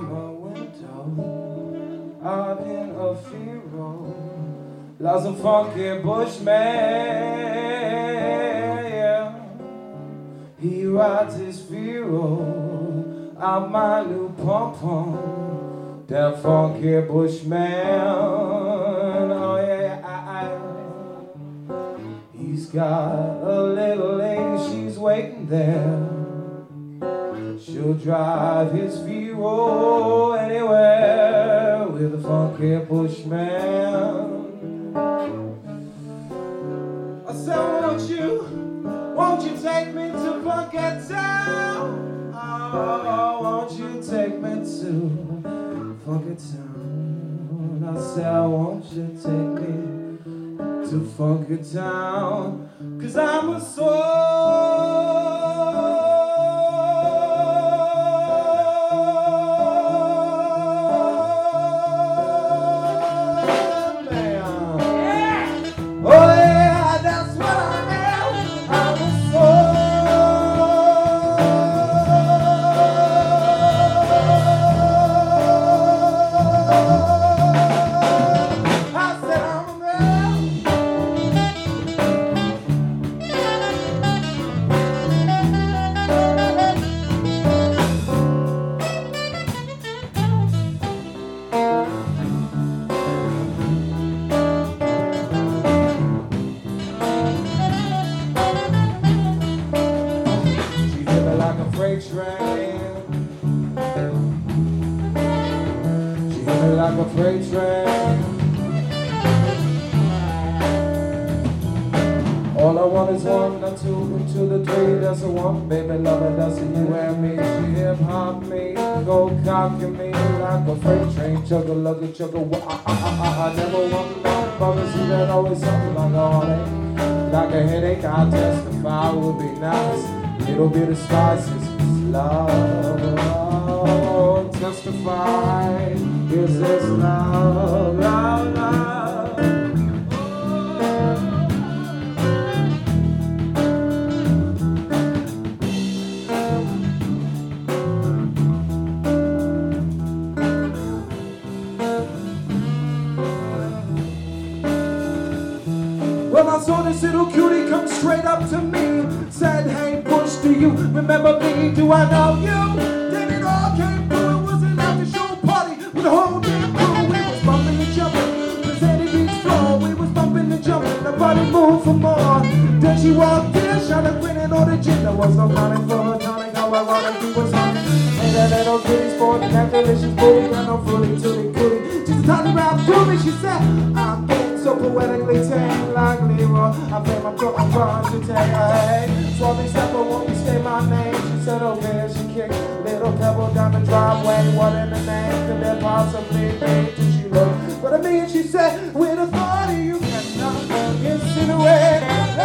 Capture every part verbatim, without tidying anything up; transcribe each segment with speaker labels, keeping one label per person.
Speaker 1: from a window out in a field. Loves a funky bushman, yeah. He rides his Vero out my new pom-pom. That funky bushman, oh yeah, I, I. He's got a little lady, she's waiting there. She'll drive his Vero anywhere with a funky bushman. I said, won't you, won't you take me to Funky Town? Oh, won't you take me to Funky Town? I said, won't you take me to Funky Town? 'Cause I'm a soul. Like a freight train. All I want is one, a two, and two, the three. That's a one, baby lover, that's a you and me. She hip hop me, go cocky me like a freight train. Chugga, lugga, chugga, wah, ah, ah, ah, ah. I never want no promise, see that always something like a heartache, like a headache. I testify would be nice. Little bit of spices, love. Testify. Is this love, love, love? Well, I saw this little cutie come straight up to me, said, hey, Bush, do you remember me? Do I know you? Then it all came through. It was an after show party with a whole damn crew. We was bumping and jumping, the Sandy Beach floor. We was bumping and jumping, nobody moved for more. Then she walked in, shot a grinning on the gin. There was no money for her tonic, how ironic he was humming. And that little kitty sporting that delicious booty, got no fruity, tooty, cootie. Just a tiny round through me, she said, I'm getting so poetically tame like Leroy. I play my foot on bronze to take her hey. Swore me simple, won't you say my name? She said, okay, she kicked little pebble down the driveway. What in the name could there possibly be? Did she look? But at me and she said, with authority you cannot insinuate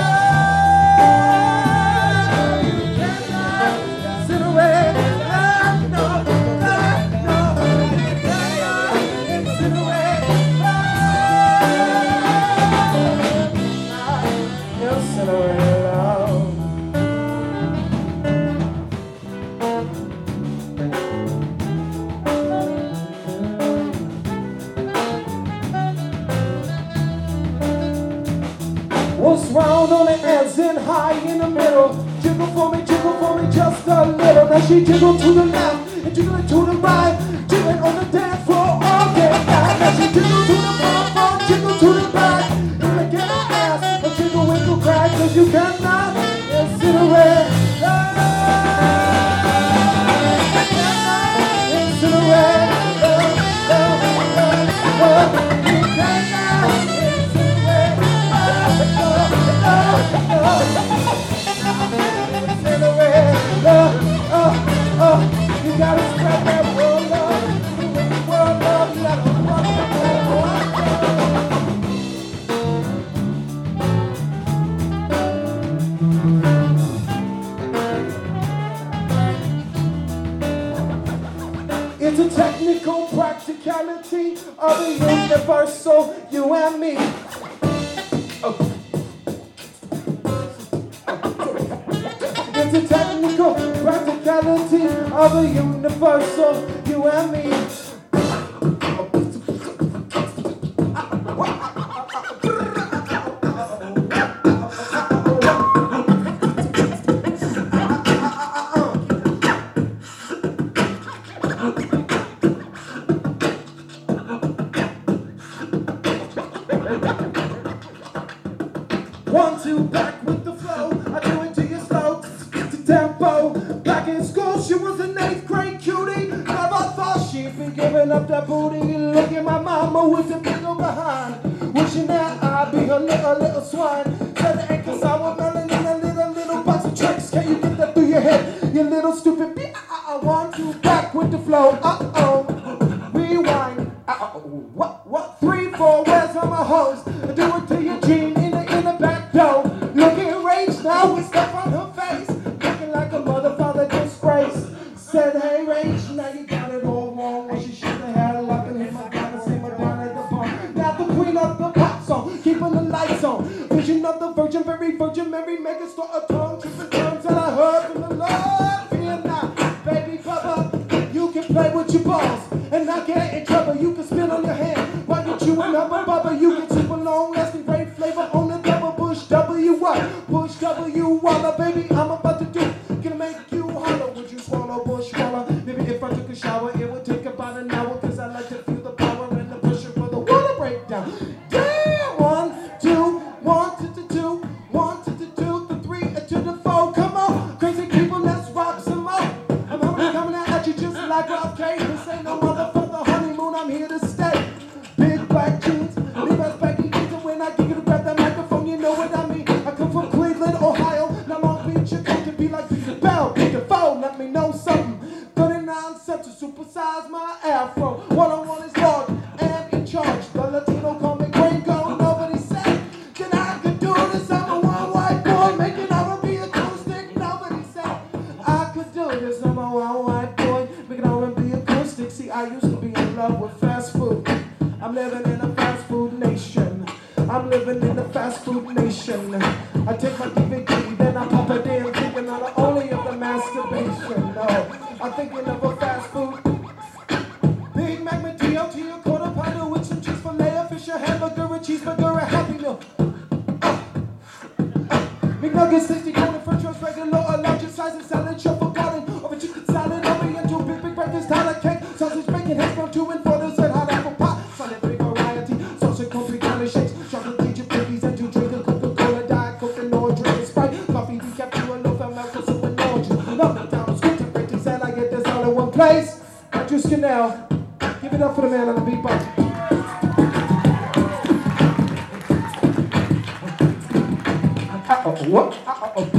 Speaker 1: love. You cannot insinuate love. No, no, no, you cannot insinuate love. Insinuate love. What's round on the ends and high in the middle? Jiggle for me, jiggle for me just a little. Now she jiggle to the left and jiggle to the right, jiggling on the dance floor all day night. Now she jiggle to the front, jiggle to the back, and I get her ass a jiggle winkle crack, 'cause you cannot insinuate love. Insinuate love, love, love, love. You cannot insinuate love, love, love, love. Insinuate love, oh, oh. You gotta spread that world love, world love. You gotta rock that world love. It's a technical practicality of the universal you and me. It's a technical practicality of a universal, you and me. One, two, back with the flow. I do it to you slow, to tempo. Back in school, she was an eighth grade cutie. Never thought she'd be giving up that booty. Look at my mama with the big old behind, wishing that I'd be her little, little swine. Said it ain't cause I was melon in a little, little box of tricks. Can you get that through your head, you little stupid bitch? I want to back with the flow. Uh-oh, rewind. Uh-oh, what, what? Three, four, where's all my hoes? Do it to your jean in the, in the back door. Looking rage now with stuff on her face. Looking like a mother father disgrace. Said, hey, Rage, now you got it all wrong. Well, she should have had a lock and hit my down and see my down at the bar. Now the queen of the pop song, keeping the lights on. Vision of the Virgin, very Virgin Mary, make it start a tongue. Tripping terms that I heard from the Lord. Fear not, baby Bubba, you can play with your balls and not get in trouble. You can spin on your hand while you're chewing up a bubba. You can sip a long-lasting great flavor on the double Bush W what? Bush W Walla, baby, I'm about to do. Gonna make you holler. Would you swallow Bush Walla? Maybe if I took a shower, it would take about an hour. Cause I like to feel the power and the pressure for the water breakdown. Damn! One, two, one, two, two, two, one, two, two, two, the three, and to the four. Come on, crazy people, let's rock some more. I'm already coming at you just like Rob K. This ain't no motherfucker honeymoon, I'm here to stay. Big black jeans, leave us baggy jeans, and when I get you to grab that microphone, you know what I mean. I come from Cleveland, Ohio, now Long Beach, you come to be like Peter Bell, Peter Phone, let me know something. thirty-nine cents to supersize my afro. What I want is large and in charge. The Latino call me Gringo, nobody said that I could do this. I'm a one white boy making R and B acoustic. Nobody said I could do this. I'm a one white boy making R and B acoustic. See, I used to be in love with fast food. I'm living in a fast food nation. I'm living in a fast food nation. I take my D V D, then I pop it in, thinking not only of the masturbation. No, I'm thinking of a fast food. Big Mac, McD, a quarter pounder with some cheese filet, a fish, a hamburger, a cheeseburger, a Happy Meal. Uh, uh, McNuggets, sixty corner, French roast, regular, a larger size, and salad, truffle garden, of a chicken salad, over and two big, big breakfast, Tyler cake, sausage, bacon, hash brown, two and four, dessert, hot apple pie, solid three variety, sausage, coffee, garlic shakes, chocolate, ginger, cookies, and two drink, a Coca-Cola, Diet Coke, and no drink, Sprite, coffee, decaf, two, a loaf, and milk, and soup, and orange. Love the town, sweet and pretty, and I get this all in one place. Andrew Scannell, give it up for the man on the beatbox. Uh-oh, what? Uh-oh.